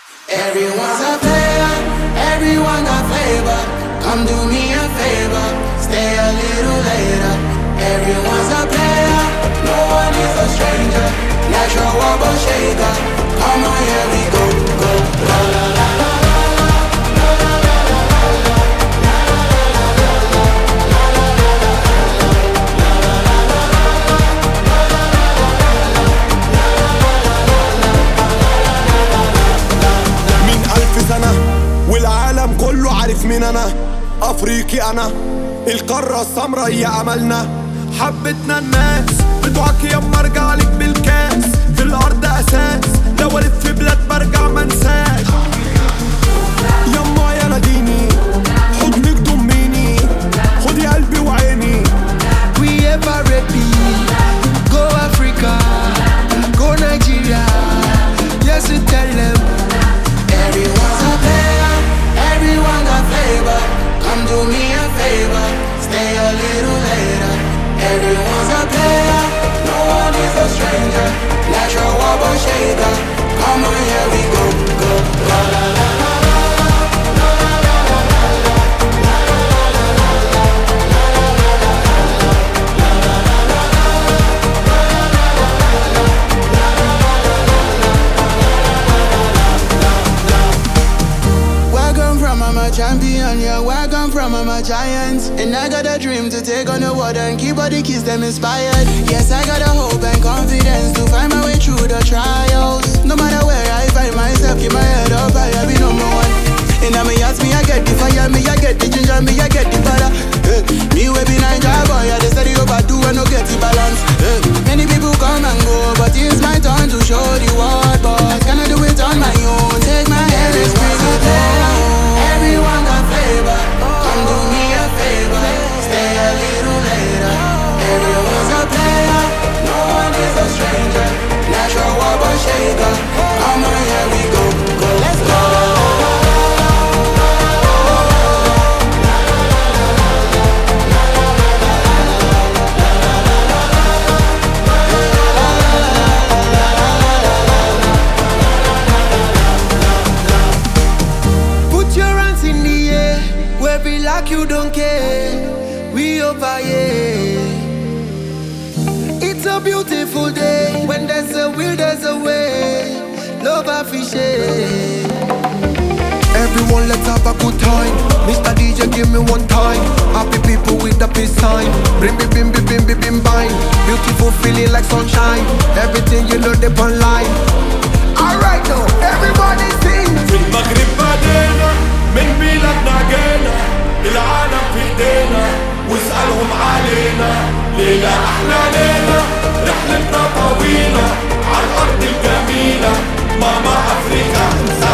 Everyone's a player, everyone got flavor. Come do me a favor, stay a little later. Everyone's a player, no one is a stranger. Natural wobble shaker, come on, here we go, go, la la la la. والعالم كله عارف مين انا. افريقي انا، القارة السمراء هي املنا. حبتنا الناس بتوعك يما ارجع لك بالكاس. في الارض اساس، لو الف في بلاد برجع منساش. يما يا ناديني حضنك ضميني، خدي قلبي وعيني. We ever ready, go Africa, go Nigeria. Yes, we tell them. Everyone's a player, everyone got flavor. Come do me a favor, stay a little later. Everyone's a player, no one is a stranger. Natural wobble shaker, come on, here we go, go, la la la la. I'm a champion, yeah, where I come from, I'm a giant. And I got a dream to take on the world and keep all the kids them inspired. Yes, I got a hope and confidence to find my way through the trials. No matter where I find myself, keep my head up high, I be number one. And I may ask me, I get the fire, me, I get the ginger, me, I get the butter. Me, we be Ninja boy, I just steady overdo and no get the balance. Many people come and go, but it's my turn to show the world, boss. Can I do it on my own? Take my hand and squeeze it down. Everyone got flavor, come do me a favor, stay a little later. Everyone's a player, no one is a stranger. Natural wobble shaker, come on, here we go, go, let's go. Like you don't care, we over here. It's a beautiful day. When there's a will, there's a way. Love official. Everyone, let's have a good time. Mr. DJ, give me one time. Happy people with the peace sign. Bring me, bim, bim, bim, bim, bim, bim. Beautiful feeling like sunshine. Everything you know, they online. Alright now, everybody sing. في المغرب بدينا، من بلادنا جينا. العالم في ايدينا، واسألهم علينا. ليلة أحلى ليلة، رحلتنا طويلة عالأرض الجميلة. ماما أفريقيا